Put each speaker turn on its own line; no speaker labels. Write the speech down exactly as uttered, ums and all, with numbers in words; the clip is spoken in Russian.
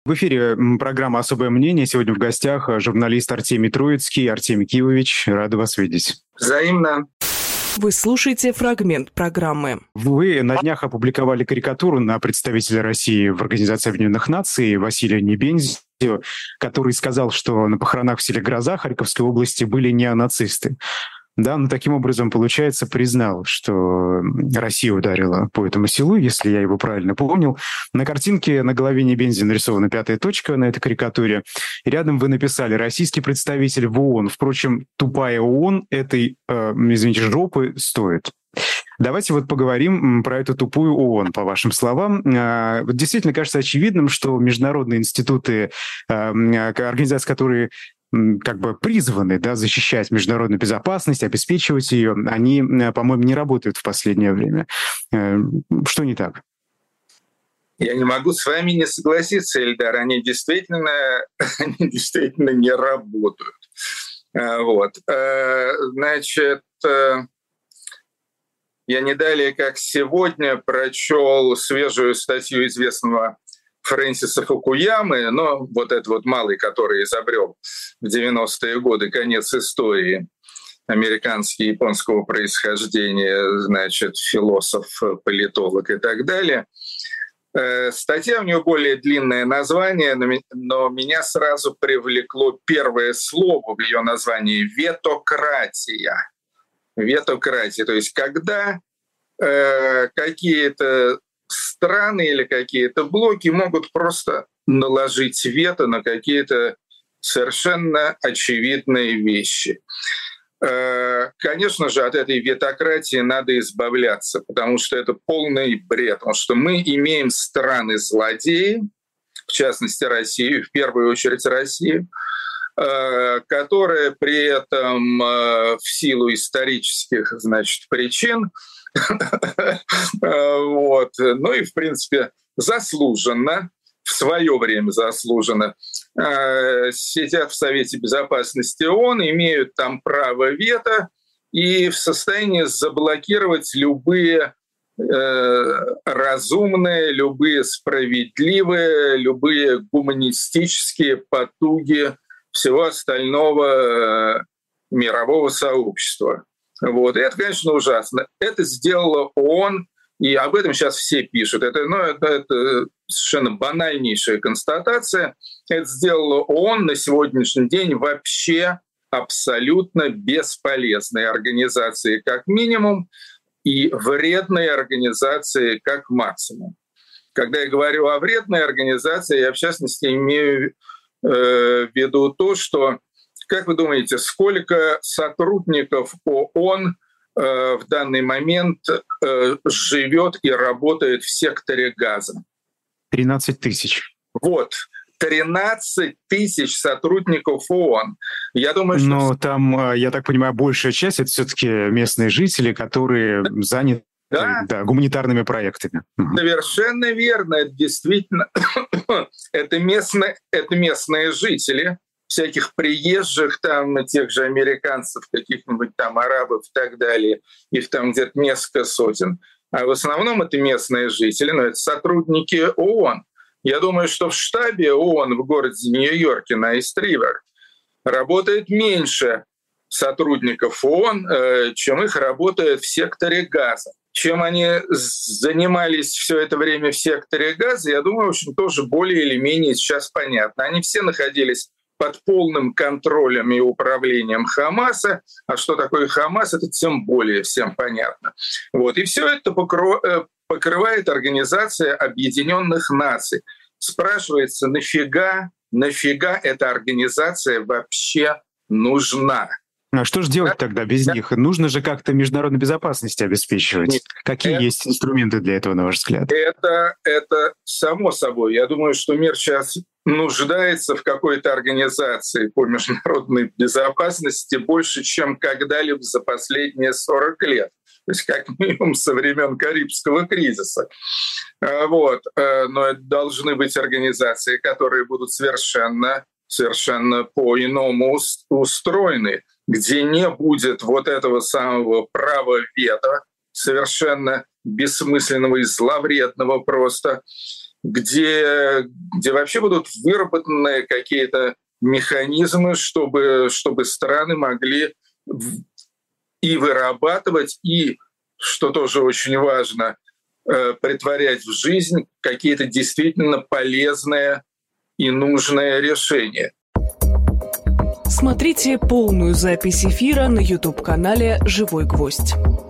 В эфире м, программа «Особое мнение». Сегодня в гостях э, журналист Артемий Троицкий. Артемий Кивович, рада вас видеть.
Взаимно.
Вы слушаете фрагмент программы.
Вы на днях опубликовали карикатуру на представителя России в Организации Объединенных Наций Василия Небензио, который сказал, что на похоронах в селе Гроза Харьковской области были неонацисты. Да, ну таким образом, получается, признал, что Россия ударила по этому селу, если я его правильно понял. На картинке на голове Небензио нарисована пятая точка на этой карикатуре. И рядом вы написали «Российский представитель в ООН». Впрочем, тупая ООН этой, э, извините, жопы стоит. Давайте вот поговорим про эту тупую ООН, по вашим словам. Действительно кажется очевидным, что международные институты, организации, которые как бы призваны, да, защищать международную безопасность, обеспечивать ее, они, по-моему, не работают в последнее время. Что не так?
Я не могу с вами не согласиться, Эльдар. Они действительно, они действительно не работают. Вот. Значит, я не далее, как сегодня, прочел свежую статью известного Фрэнсиса Фукуямы, но вот этот вот малый, который изобрел в девяностые годы конец истории, американский, японского происхождения, значит, философ, политолог и так далее. Статья, у нее более длинное название, но меня сразу привлекло первое слово в ее названии — ветократия. Ветократия, то есть когда э, какие-то страны или какие-то блоки могут просто наложить вето на какие-то совершенно очевидные вещи. Э, конечно же, от этой ветократии надо избавляться, потому что это полный бред, потому что мы имеем страны-злодеи, в частности Россию, в первую очередь Россию, которая при этом в силу исторических, значит, причин, вот, ну и, в принципе, заслуженно, в свое время заслуженно, сидят в Совете Безопасности ООН, имеют там право вето и в состоянии заблокировать любые разумные, любые справедливые, любые гуманистические потуги всего остального мирового сообщества. Вот. И это, конечно, ужасно. Это сделала ООН, и об этом сейчас все пишут. Это, ну, это, это совершенно банальнейшая констатация. Это сделала ООН на сегодняшний день вообще абсолютно бесполезной организации как минимум и вредной организации как максимум. Когда я говорю о вредной организации, я в частности имею в виду то, что, как вы думаете, сколько сотрудников ООН в данный момент живет и работает в секторе Газа?
тринадцать тысяч.
Вот. тринадцать тысяч сотрудников ООН. Я думаю, что...
Но там, я так понимаю, большая часть — это все-таки местные жители, которые заняты да? Да, гуманитарными проектами.
Совершенно верно. Это действительно это, местные, это местные жители, всяких приезжих, там, тех же американцев, каких-нибудь там арабов и так далее. Их там где-то несколько сотен. А в основном это местные жители, но это сотрудники ООН. Я думаю, что в штабе ООН в городе Нью-Йорке на Ист-Ривер работает меньше сотрудников ООН, чем их работает в секторе Газа. Чем они занимались все это время в секторе Газа, я думаю, в общем, тоже более или менее сейчас понятно. Они все находились под полным контролем и управлением Хамаса. А что такое Хамас, это тем более всем понятно. Вот. И все это покрывает Организация Объединенных Наций. Спрашивается, нафига, нафига эта организация вообще нужна?
А что же делать тогда без них? Нужно же как-то международную безопасность обеспечивать. Нет, Какие это, есть инструменты для этого, на ваш взгляд?
Это, это само собой. Я думаю, что мир сейчас нуждается в какой-то организации по международной безопасности больше, чем когда-либо за последние сорок лет. То есть как минимум со времен Карибского кризиса. Вот. Но это должны быть организации, которые будут совершенно, совершенно по-иному устроены, где не будет вот этого самого права вето, совершенно бессмысленного и зловредного просто, где, где вообще будут выработаны какие-то механизмы, чтобы, чтобы страны могли и вырабатывать, и, что тоже очень важно, претворять в жизнь какие-то действительно полезные и нужные решения.
Смотрите полную запись эфира на YouTube-канале «Живой гвоздь».